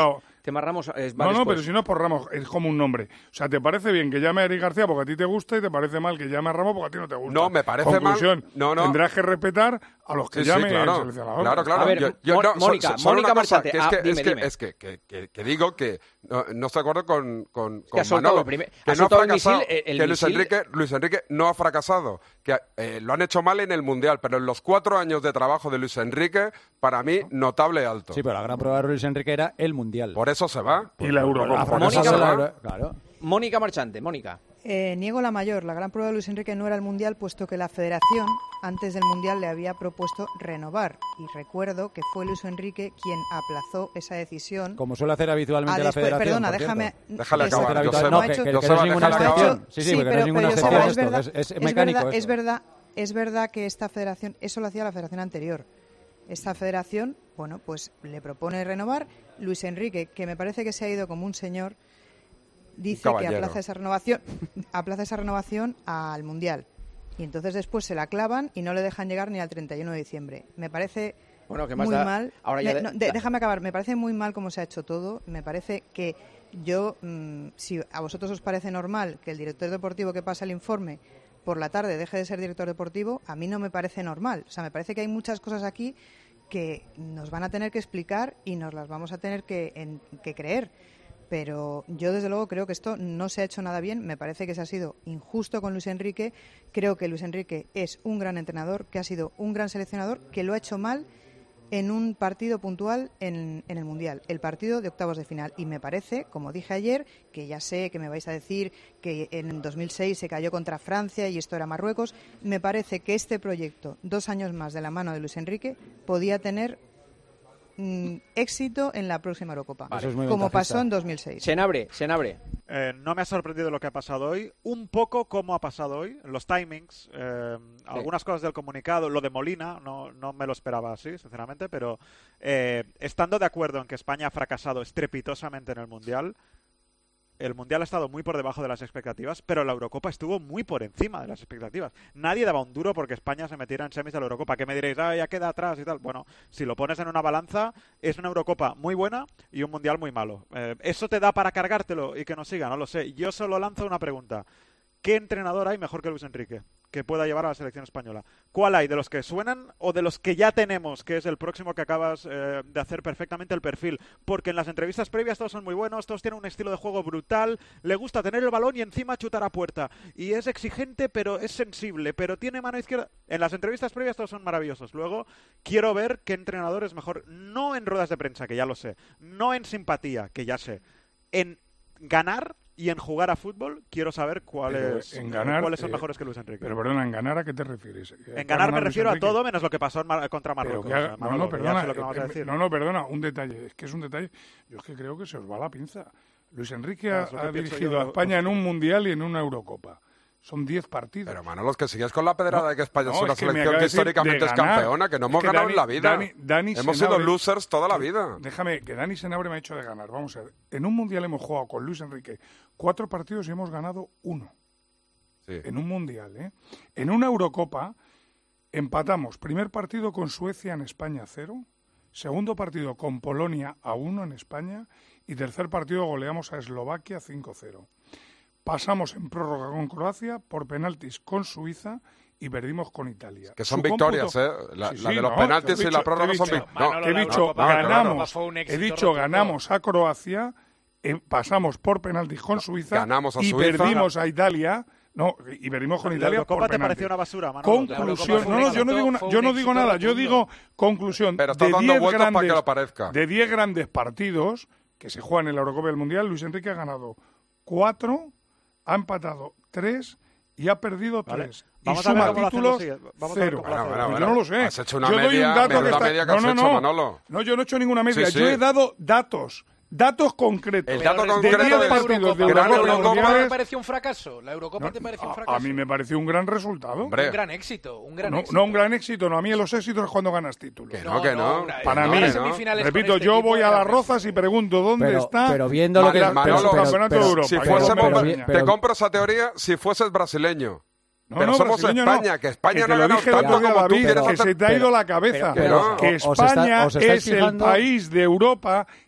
Tema Ramos es No, no, pero si no es por Ramos, es como un nombre. O sea, ¿te parece bien que llame a Eric García porque a ti te gusta y te parece mal que llame a Ramos porque a ti no te gusta? No, me parece Conclusión, mal. No, no. Tendrás que respetar a los que Sí, sí, llamen claro. el seleccionador. Claro, claro. A ver, yo, yo, Mo- no, Mónica, so- solo Mónica una cosa, Marchante, que es ah, que, dime, es que, dime. es que, que, que, que digo que no, no estoy de acuerdo con, con, Que con ha soltado Manolo, el primer- que ha no ha soltado el fracasado, misil, el- el que Luis misil- Enrique, Luis Enrique no ha fracasado, que eh, lo han hecho mal en el Mundial, pero en los cuatro años de trabajo de Luis Enrique, para mí, notable alto. Sí, pero la gran prueba de Luis Enrique era el Mundial. Por eso se va. Y la Eurocopa. Por Mónica eso se Mar- va. Claro. Mónica Marchante, Mónica. Eh, niego la mayor. La gran prueba de Luis Enrique no era el Mundial, puesto que la Federación, antes del Mundial, le había propuesto renovar. Y recuerdo que fue Luis Enrique quien aplazó esa decisión. Como suele hacer habitualmente Ah, la después- Federación. perdona, por déjame- cierto. Déjale Eso- acabar, Hacer Joseba. habitual- no, ha que, hecho- que- que Joseba, no es ninguna déjale excepción. acabar. Sí, sí, porque no es ninguna pero excepción Joseba, esto, es verdad, que es, es es mecánico verdad, es esto. verdad, es verdad que esta federación, eso lo hacía la federación anterior. Esta federación, bueno, pues le propone renovar. Luis Enrique, que me parece que se ha ido como un señor, dice que caballero. aplaza esa renovación, aplaza esa renovación al Mundial. Y entonces después se la clavan y no le dejan llegar ni al treinta y uno de diciembre. Me parece Bueno, ¿qué más muy da? mal. Ahora ya Me- de- no, de- da- déjame acabar. Me parece muy mal cómo se ha hecho todo. Me parece que yo, mm, si a vosotros os parece normal que el director deportivo que pasa el informe por la tarde deje de ser director deportivo, a mí no me parece normal. O sea, me parece que hay muchas cosas aquí que nos van a tener que explicar y nos las vamos a tener que, en- que creer. Pero yo, desde luego, creo que esto no se ha hecho nada bien. Me parece que se ha sido injusto con Luis Enrique. Creo que Luis Enrique es un gran entrenador, que ha sido un gran seleccionador, que lo ha hecho mal en un partido puntual en, en el Mundial, el partido de octavos de final. Y me parece, como dije ayer, que ya sé que me vais a decir que en dos mil seis se cayó contra Francia y esto era Marruecos, me parece que este proyecto, dos años más de la mano de Luis Enrique, podía tener mm, éxito en la próxima Eurocopa, Eso es muy como ventajista. pasó en dos mil seis. Senabre, Senabre. Eh, no me ha sorprendido lo que ha pasado hoy, un poco como ha pasado hoy, los timings, eh, algunas cosas del comunicado, lo de Molina, no, no me lo esperaba así, sinceramente, pero eh, estando de acuerdo en que España ha fracasado estrepitosamente en el Mundial, el Mundial ha estado muy por debajo de las expectativas, pero la Eurocopa estuvo muy por encima de las expectativas. Nadie daba un duro porque España se metiera en semis de la Eurocopa. ¿Qué me diréis? Ah, ya queda atrás y tal. Bueno, si lo pones en una balanza, es una Eurocopa muy buena y un Mundial muy malo. Eh, ¿Eso te da para cargártelo y que no siga? No lo sé. Yo solo lanzo una pregunta. ¿Qué entrenador hay mejor que Luis Enrique que pueda llevar a la selección española? ¿Cuál hay? ¿De los que suenan o de los que ya tenemos, que es el próximo que acabas eh, de hacer perfectamente el perfil? Porque en las entrevistas previas todos son muy buenos, todos tienen un estilo de juego brutal, le gusta tener el balón y encima chutar a puerta. Y es exigente, pero es sensible, pero tiene mano izquierda. En las entrevistas previas todos son maravillosos. Luego quiero ver qué entrenador es mejor, no en ruedas de prensa, que ya lo sé, no en simpatía, que ya sé, en ganar y en jugar a fútbol. Quiero saber cuáles, en ganar, cuáles son eh, mejores que Luis Enrique. Pero perdona, ¿en ganar a qué te refieres? En ganar me refiero a todo menos lo que pasó en Mar- contra Pero Marruecos. que haga- O sea, no, Manolo, no, que ya perdona, sé lo que vamos a eh, decir. no, no, perdona, un detalle, es que es un detalle. Yo es que creo que se os va la pinza. Luis Enrique Ah, ha, es lo que ha pienso dirigido yo. a España en un Mundial y en una Eurocopa. Son diez partidos. Pero Manolo, es que sigues con la pedrada No, de que España no, es una es que me selección acaba que de decir históricamente de es ganar. campeona, que no Es hemos que ganado Dani- en la vida. Dani- Dani hemos sido Senabre- losers toda la vida. Déjame, que Dani Senabre me ha hecho de ganar. Vamos a ver. En un Mundial hemos jugado con Luis Enrique cuatro partidos y hemos ganado uno. Sí. En un Mundial, ¿eh? En una Eurocopa empatamos primer partido con Suecia en España cero, segundo partido con Polonia a uno en España y tercer partido goleamos a Eslovaquia cinco cero. Pasamos en prórroga con Croacia, por penaltis con Suiza y perdimos con Italia. Que son Su victorias, cómputo- ¿eh? La, Sí, la sí, de los no, penaltis te he y la dicho- prórroga te he son dicho- victorias. no, he dicho, ganamos, he dicho ganamos a Croacia, eh, pasamos por penaltis con Suiza ganamos a y Suiza. perdimos a Italia. No, y perdimos con La Italia Eurocopa por te penaltis. pareció una basura, Manolo. Conclusión, La Eurocopa fue no, un no, yo no éxito, digo, na- fue yo un no digo éxito nada, yo rotundo. digo conclusión. Pero estás de dando diez vueltas para grandes, que lo parezca. de diez grandes partidos que se juegan en la Eurocopa del Mundial, Luis Enrique ha ganado cuatro, ha empatado tres y ha perdido Vale. tres. Vamos y a ver suma cómo lo hacen títulos los siguientes. Vamos a ver cero. cómo lo hacen. Bueno, Pues bueno, yo no lo sé. has hecho una yo doy media- un dato menuda que está... media que no, has no, hecho, no. Manolo. No, yo no he hecho ninguna media. Sí, Yo sí. he dado datos. Datos concretos. El dato de concreto diez de la partidos de Eurocopa. Eurocopa Pero la ¿La Eurocopa mundiales, te pareció un fracaso? ¿La Eurocopa te pareció un fracaso? a mí me pareció un gran resultado. Hombre. Un gran éxito, un gran No, éxito. no un gran éxito, no. A mí los éxitos es cuando ganas títulos. Que no, que no. una- Para no, mí, las ¿no? semifinales con Repito, este yo equipo voy a eran las Rozas y pregunto dónde Pero- está pero viendo lo que- la- Manolo, los campeonatos pero- de Europa. Si Y fuésemos, España. pero- te pero- compro esa teoría si fueses brasileño. No, pero no, somos brasileño España, no. que España Que no te ha lo ganado dije el tanto otro día, como tú David, quieres que hacer. se te ha ido la cabeza. pero- que os está- España os estáis es el fijando- país de Europa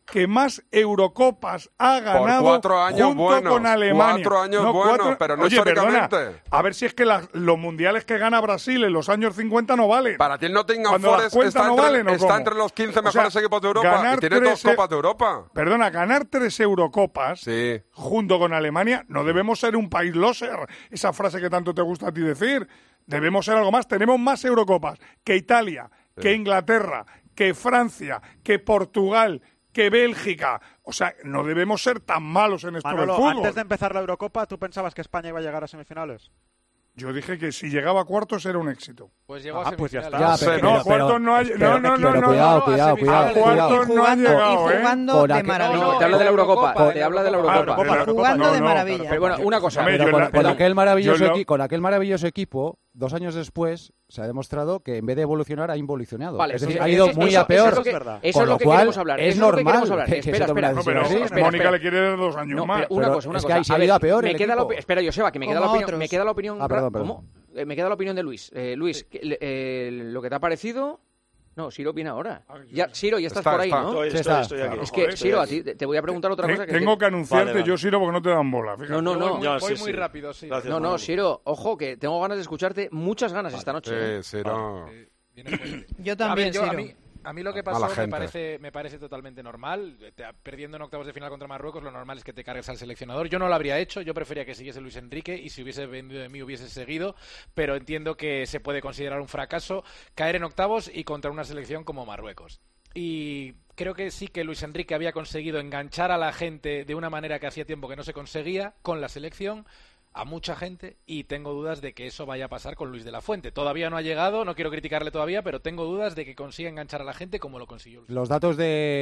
que más Eurocopas ha ganado por cuatro años junto buenos, con Alemania. Cuatro años no, buenos, cuatro... pero no Oye, históricamente. Perdona, a ver si es que la, los mundiales que gana Brasil en los años cincuenta no valen. Para ti el Nottingham Cuando Forest las está, no entre, valen, ¿o está cómo? entre los quince O mejores sea, equipos de Europa y tiene dos trece... Copas de Europa. Perdona, ganar tres Eurocopas sí. junto con Alemania, no debemos ser un país loser. Esa frase que tanto te gusta a ti decir. Debemos ser algo más. Tenemos más Eurocopas que Italia, sí. que Inglaterra, que Francia, que Portugal, que Bélgica. O sea, no debemos ser tan malos en esto Manolo, del fútbol. antes de empezar la Eurocopa, ¿tú pensabas que España iba a llegar a semifinales? Yo dije que si llegaba a cuartos era un éxito. Pues llegó ah, a pues ya está. Ya, pero, no, pero, cuartos no ha pero, no, no, no, pero no, cuidado, no, cuidado, cuidado, a cuartos cuidado. no han llegado, ¿eh? Jugando de maravilla. No, te habla de la Eurocopa, te habla de la Eurocopa. Jugando de maravilla. Pero bueno, una cosa. Pero con, con, aquel maravilloso lo... equi- con aquel maravilloso equipo, dos años después, se ha demostrado que en vez de evolucionar ha involucionado. Vale, es decir, eso, ha ido eso, muy eso, a peor. Eso es lo que, eso con es lo lo que cual, queremos hablar. es eso normal. Es lo que queremos hablar. Que, espera, que espera. No, pero espera, espera, Mónica espera. le quiere dar dos años no, más. Una pero cosa, una es cosa. que ahí se a ha ver, ido a peor me el queda equipo. la, espera, Joseba, que me queda la opinión. Otros. Me queda la opinión. Ah, perdón, perdón. ¿Cómo? Eh, me queda la opinión de Luis. Eh, Luis, que, eh, lo que te ha parecido. No, Siro viene ahora. Ya, Siro, ya estás está, por ahí, está. ¿no? Estoy, Sí, estoy, está. estoy aquí. Es que, Joder, Siro, a ti te voy a preguntar otra cosa. Que Tengo que anunciarte, Vale, vale. yo, Siro, porque no te dan bola. Fíjate. No, no, no. Voy, muy, Ya, voy sí, muy sí. rápido, sí. Gracias, No, no, Manolo. Siro, ojo, que tengo ganas de escucharte, muchas ganas esta noche. ¿eh? Sí, sí, no. Eh, viene fuerte. Yo A también, ver, yo, a Siro. mí, a mí lo que Mala pasó me gente. parece, me parece totalmente normal. Te- Perdiendo en octavos de final contra Marruecos, lo normal es que te cargues al seleccionador. Yo no lo habría hecho, yo prefería que siguiese Luis Enrique y si hubiese vendido de mí hubiese seguido, pero entiendo que se puede considerar un fracaso caer en octavos y contra una selección como Marruecos. Y creo que sí que Luis Enrique había conseguido enganchar a la gente de una manera que hacía tiempo que no se conseguía con la selección, a mucha gente, y tengo dudas de que eso vaya a pasar con Luis de la Fuente. Todavía no ha llegado, no quiero criticarle todavía, pero tengo dudas de que consiga enganchar a la gente como lo consiguió Luis. Los datos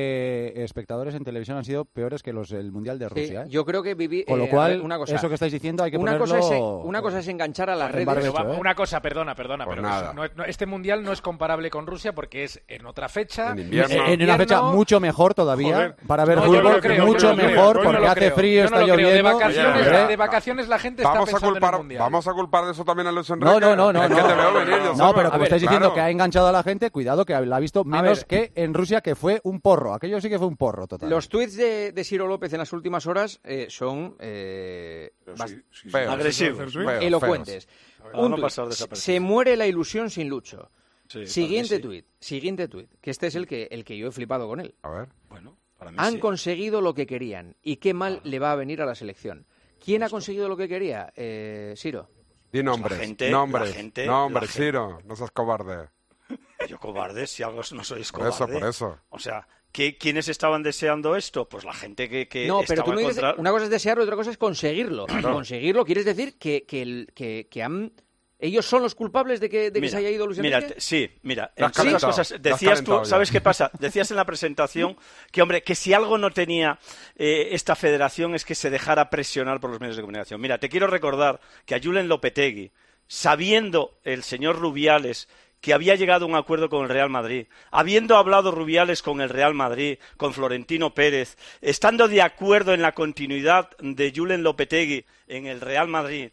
de espectadores en televisión han sido peores que los del Mundial de Sí, Rusia. ¿eh? yo creo que viví. Con lo eh, cual, a ver, una cosa. eso que estáis diciendo hay que una ponerlo... cosa, es, una cosa es enganchar a las en redes. barbecho, Pero va, ¿eh? una cosa, perdona, perdona, Pues pero nada. eso no es- no- este mundial no es comparable con Rusia porque es en otra fecha. En invierno. En una fecha mucho mejor todavía Joder. para ver No, yo no fútbol, lo creo, mucho yo no lo creo, mejor yo no porque lo hace creo, frío, yo está no lo creo. De lloviendo. vacaciones, Hombre. de vacaciones la gente está Vamos a, pensando en el culpar, mundial. vamos a culpar de eso también a Luis Enrique. No, no, no, no. Es que no. te veo venir, yo No, solo. pero A como ver, estáis diciendo claro. que ha enganchado a la gente, cuidado que la ha visto menos ver. que en Rusia, que fue un porro. Aquello sí que fue un porro total. Los tweets de, de Ciro López en las últimas horas eh, son eh, bast- Sí, sí, sí, Feos. sí, Agresivos. sí, sí, sí. Feos, elocuentes. Para Un no tuit. pasar desapercibido. Se muere la ilusión sin Lucho. Sí, Siguiente para mí sí. tuit, siguiente tuit, que este es el que, el que yo he flipado con él. A ver. Bueno, para mí Han sí. conseguido lo que querían y qué mal le va a venir a la selección. ¿Quién ha conseguido lo que quería, eh, Siro? Di nombres, la gente- nombres, la gente- nombres, la gente- Ciro, no seas cobarde. Yo cobarde, si algo no sois Por cobarde. eso, por eso. O sea, ¿qué, ¿quiénes estaban deseando esto? Pues la gente que, que No, pero estaba tú no dices, contra... una cosa es desearlo y otra cosa es conseguirlo. Conseguirlo quieres decir que, que, el- que, que han... ¿Ellos son los culpables de que, de que Mira, se haya ido Luis mira, Enrique? te- sí, mira, Te has entre otras calentado, cosas, te has decías tú, calentado ya. ¿sabes qué pasa? Decías en la presentación que, hombre, que si algo no tenía eh, esta federación es que se dejara presionar por los medios de comunicación. Mira, te quiero recordar que a Julen Lopetegui, sabiendo el señor Rubiales que había llegado a un acuerdo con el Real Madrid, habiendo hablado Rubiales con el Real Madrid, con Florentino Pérez, estando de acuerdo en la continuidad de Julen Lopetegui en el Real Madrid,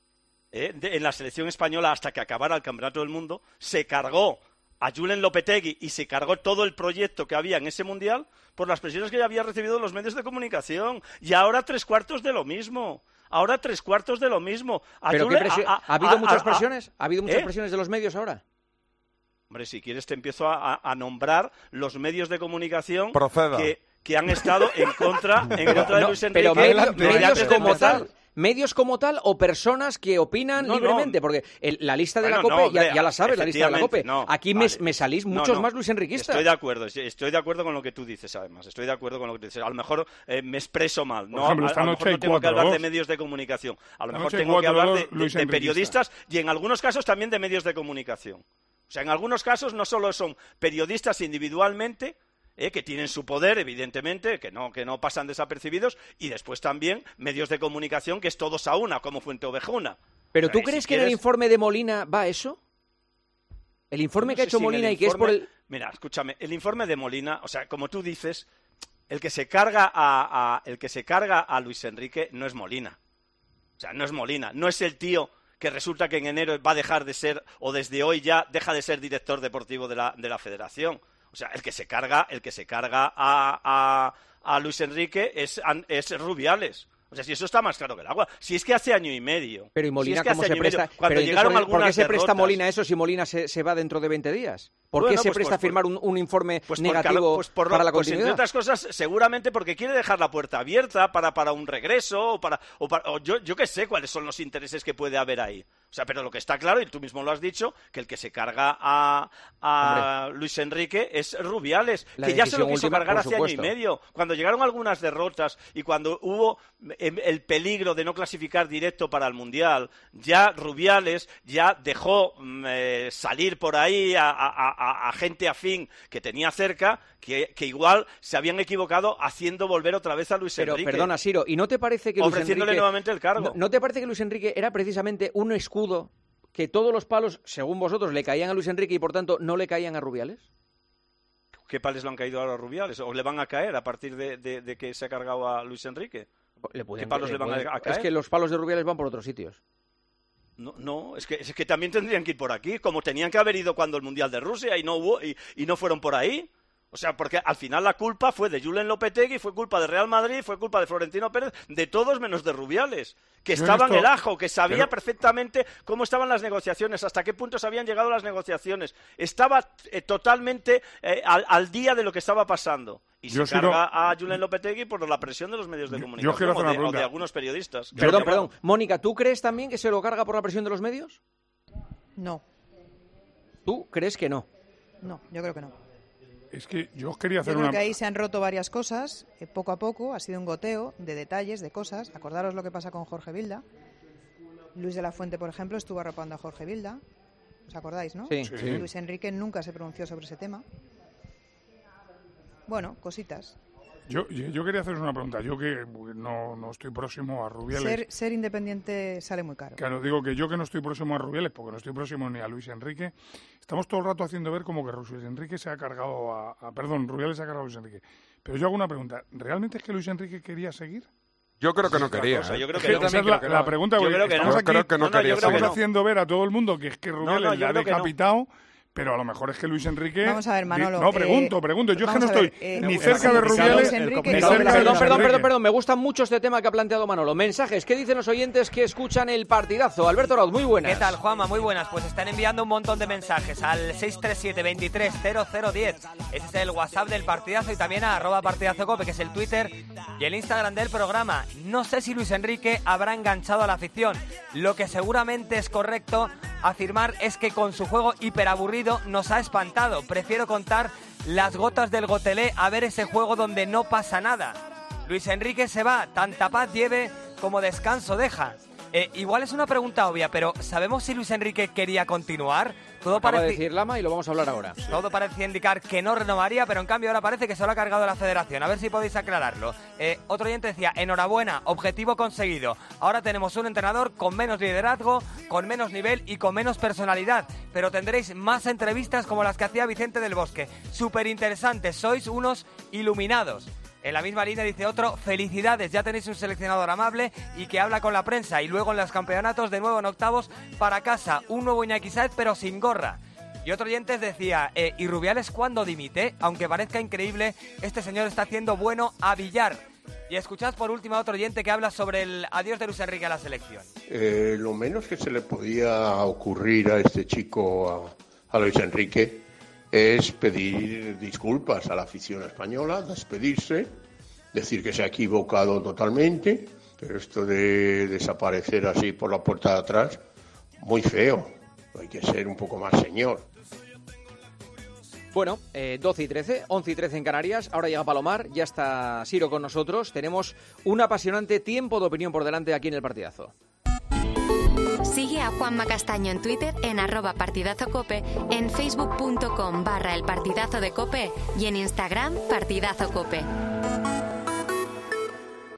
eh, de- en la selección española hasta que acabara el Campeonato del Mundo, se cargó a Julen Lopetegui y se cargó todo el proyecto que había en ese Mundial por las presiones que ya había recibido los medios de comunicación. Y ahora tres cuartos de lo mismo. Ahora tres cuartos de lo mismo. A ¿Pero qué Julen- presio- a- a- ¿Ha habido a- muchas a- presiones? ¿Ha habido muchas ¿Eh? presiones de los medios ahora? Hombre, si quieres te empiezo a, a- a nombrar los medios de comunicación Proceda. que, que han estado en contra, en contra de No, Luis Enrique. pero medio- desde medios antes de como empezar. tal, medios como tal o personas que opinan No, no. libremente, porque el- la lista de la Bueno, COPE, no, ya, hombre, ya la sabes, la lista de la COPE. efectivamente, no, Aquí me, vale. me salís No, muchos no. más Luis Enriquistas. Estoy de acuerdo, sí, estoy de acuerdo con lo que tú dices, además. Estoy de acuerdo con lo que tú dices. A lo mejor eh, me expreso mal. Por No, ejemplo, a, esta a lo noche mejor hay no tengo que cuatro, hablar de dos. medios de comunicación. A lo Esta mejor noche hay tengo que cuatro, hablar de, dos, de- Luis de Enriquistas. periodistas y en algunos casos también de medios de comunicación. O sea, en algunos casos no solo son periodistas individualmente, eh, que tienen su poder, evidentemente, que no, que no pasan desapercibidos, y después también medios de comunicación que es todos a una, como Fuenteovejuna. ¿Pero O sea, tú y crees si que en el quieres- informe de Molina va eso? El informe No que ha sé hecho si en el Molina y que es por informe- el... Mira, escúchame, el informe de Molina, o sea, como tú dices, el que se carga a, a- el que se carga a Luis Enrique no es Molina. O sea, no es Molina, no es el tío que resulta que en enero va a dejar de ser, o desde hoy ya deja de ser director deportivo de la, de la federación. O sea, el que se carga, el que se carga a, a, a Luis Enrique es, es Rubiales. O sea, si eso está más claro que el agua. Si es que hace año y medio. Pero ¿y Molina si es que cómo se presta? Medio, cuando pero llegaron ¿por, algunas ¿por qué se derrotas, presta Molina eso si Molina se, se va dentro de veinte días? ¿Por bueno, qué se pues, presta pues, a firmar un, un informe pues negativo pues por lo, para la pues continuidad? Entre otras cosas, seguramente porque quiere dejar la puerta abierta para, para un regreso o para... O para o yo, yo qué sé cuáles son los intereses que puede haber ahí. O sea, pero lo que está claro, y tú mismo lo has dicho, que el que se carga a, a Luis Enrique es Rubiales, la que ya se lo quiso última, cargar hace supuesto. año y medio. Cuando llegaron algunas derrotas y cuando hubo el peligro de no clasificar directo para el Mundial, ya Rubiales ya dejó eh, salir por ahí a, a, a, a gente afín que tenía cerca, que, que igual se habían equivocado haciendo volver otra vez a Luis Pero, Enrique. perdona, Siro, ¿y no te parece que Luis ofreciéndole Enrique, nuevamente el cargo? ¿no, ¿No te parece que Luis Enrique era precisamente un escudo que todos los palos, según vosotros, le caían a Luis Enrique y por tanto no le caían a Rubiales? ¿Qué pales le han caído ahora a Rubiales? ¿O le van a caer a partir de, de, de que se ha cargado a Luis Enrique? Le pueden, ¿Qué palos le, le van pueden, a caer? Es que los palos de Rubiales van por otros sitios. No, no, es que, es que también tendrían que ir por aquí, como tenían que haber ido cuando el Mundial de Rusia y no hubo y, y no fueron por ahí. O sea, porque al final la culpa fue de Julen Lopetegui, fue culpa de Real Madrid, fue culpa de Florentino Pérez, de todos menos de Rubiales, que Yo estaba esto... en el ajo, que sabía Pero... perfectamente cómo estaban las negociaciones, hasta qué puntos habían llegado las negociaciones. Estaba eh, totalmente eh, al, al día de lo que estaba pasando. Y Yo se carga no... a Julen Lopetegui por la presión de los medios de comunicación yo quiero hacer o, una de, o de pregunta. algunos periodistas. Yo perdón, perdón. Mónica, ¿tú crees también que se lo carga por la presión de los medios? No. ¿Tú crees que no? No, yo creo que no. Es que yo os quería hacer yo creo una... que ahí se han roto varias cosas, eh, poco a poco, ha sido un goteo de detalles, de cosas. Acordaros lo que pasa con Jorge Vilda. Luis de la Fuente, por ejemplo, estuvo arropando a Jorge Vilda. ¿Os acordáis, no? Sí, sí. Luis Enrique nunca se pronunció sobre ese tema. Bueno, cositas. Yo, yo quería haceros una pregunta. Yo que no, no estoy próximo a Rubiales... Ser, ser independiente sale muy caro. Claro, digo que yo que no estoy próximo a Rubiales, porque no estoy próximo ni a Luis Enrique, estamos todo el rato haciendo ver como que Luis Enrique se ha cargado a... a perdón, Rubiales se ha cargado a Luis Enrique. Pero yo hago una pregunta. ¿Realmente es que Luis Enrique quería seguir? Yo creo que no quería. Cosa, ¿eh? yo creo que que no. Esa es la, que la no. pregunta. Yo creo que estamos no. aquí, creo que no no, no, quería estamos seguir. haciendo ver a todo el mundo que es que Rubiales no, no, le ha creo que decapitado... no. Pero a lo mejor es que Luis Enrique... Vamos a ver, Manolo. No, pregunto, eh, pregunto. Yo es que no a ver, estoy eh, ni eh, cerca de Rubiales, ni Enrique, cerca Perdón, de perdón, Luis perdón, Enrique. perdón, perdón. Me gusta mucho este tema que ha planteado Manolo. Mensajes, ¿qué dicen los oyentes que escuchan el partidazo? Alberto Rauz, muy buenas. ¿Qué tal, Juanma? Muy buenas. Pues están enviando un montón de mensajes al seis tres siete, veintitrés, cero cero diez. Ese es el WhatsApp del partidazo y también a arroba partidazo cope, que es el Twitter y el Instagram del programa. No sé si Luis Enrique habrá enganchado a la afición. Lo que seguramente es correcto afirmar es que con su juego hiperaburrido nos ha espantado. Prefiero contar las gotas del gotelé a ver ese juego donde no pasa nada. Luis Enrique se va, tanta paz lleve como descanso deja. Eh, igual es una pregunta obvia, pero ¿sabemos si Luis Enrique quería continuar? Todo Acaba parece... de decir Lama y lo vamos a hablar ahora. Todo parecía indicar que no renovaría, pero en cambio ahora parece que se lo ha cargado la federación. A ver si podéis aclararlo. Eh, otro oyente decía, enhorabuena, objetivo conseguido. Ahora tenemos un entrenador con menos liderazgo, con menos nivel y con menos personalidad. Pero tendréis más entrevistas como las que hacía Vicente del Bosque. Súper interesantes, sois unos iluminados. En la misma línea dice otro, felicidades, ya tenéis un seleccionador amable y que habla con la prensa. Y luego en los campeonatos, de nuevo en octavos, para casa, un nuevo Iñaki Sáez, pero sin gorra. Y otro oyente decía, eh, ¿y Rubiales cuándo dimite? Aunque parezca increíble, este señor está haciendo bueno a Villar. Y escuchad por último a otro oyente que habla sobre el adiós de Luis Enrique a la selección. Eh, lo menos que se le podía ocurrir a este chico, a, a Luis Enrique, es pedir disculpas a la afición española, despedirse, decir que se ha equivocado totalmente, pero esto de desaparecer así por la puerta de atrás, muy feo, hay que ser un poco más señor. Bueno, eh, doce y trece, once y trece en Canarias, ahora llega Palomar, ya está Siro con nosotros, tenemos un apasionante tiempo de opinión por delante aquí en el partidazo. Sigue a Juanma Castaño en Twitter en arroba partidazo cope, en facebook punto com barra el partidazo de cope y en Instagram partidazo cope.